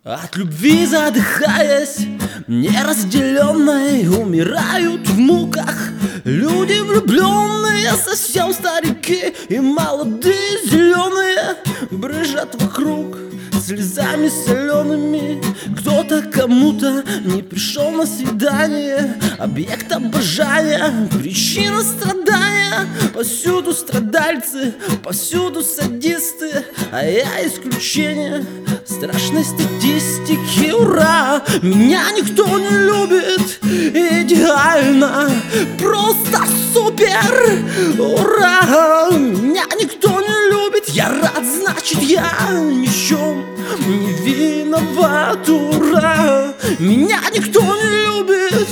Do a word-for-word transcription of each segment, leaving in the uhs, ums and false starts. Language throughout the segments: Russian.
От любви задыхаясь, неразделенной, умирают в муках люди влюбленные, совсем старики и молодые зеленые брызжат вокруг слезами солеными. Кто-то кому-то не пришел на свидание, объект обожания, причина страдания. Повсюду страдальцы, повсюду садисты, а я исключение страшной статистики. Ура! Меня никто не любит идеально, просто супер! Ура! Меня никто не любит, я рад, значит я ни в чем не виноват. Ура! Меня никто не любит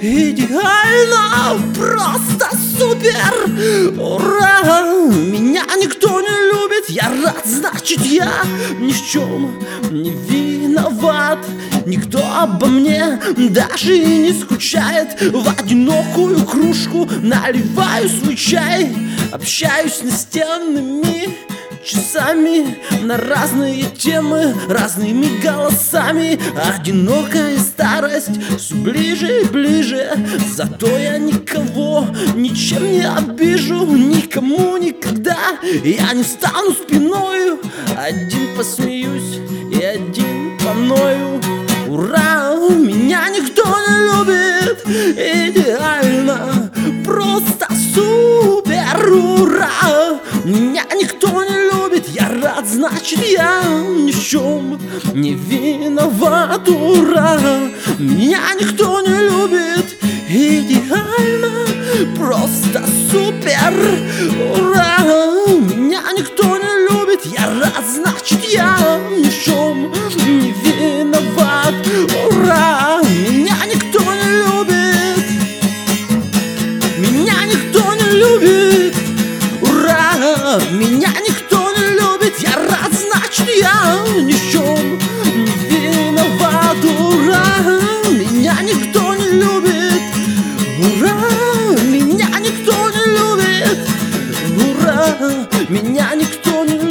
идеально, просто супер! Ура! Меня никто не любит, я рад, значит я ни в чем не виноват. Никто обо мне даже и не скучает. В одинокую кружку наливаю свой чай, общаюсь с настенными часами на разные темы, разными голосами. Одинокая старость все ближе и ближе, зато я никого ничем не обижу, никому никогда. Я не встану спиною, один посмеюсь и один поною. Ура! Меня никто не любит идеально, просто супер! Ура! Меня никто не любит, я рад, значит я ни в чем не виноват. Ура! Меня никто не любит идеально, просто супер! Ура! Меня никто не любит, я рад, значит я ни в чем не виноват. Ура! Меня никто не любит, меня никто не любит. Ура! Меня никто не любит, я рад, значит я ни в чем не виноват. Ура! Меня никто не любит. Ура! Меня никто не любит. Ура! Меня никто не любит.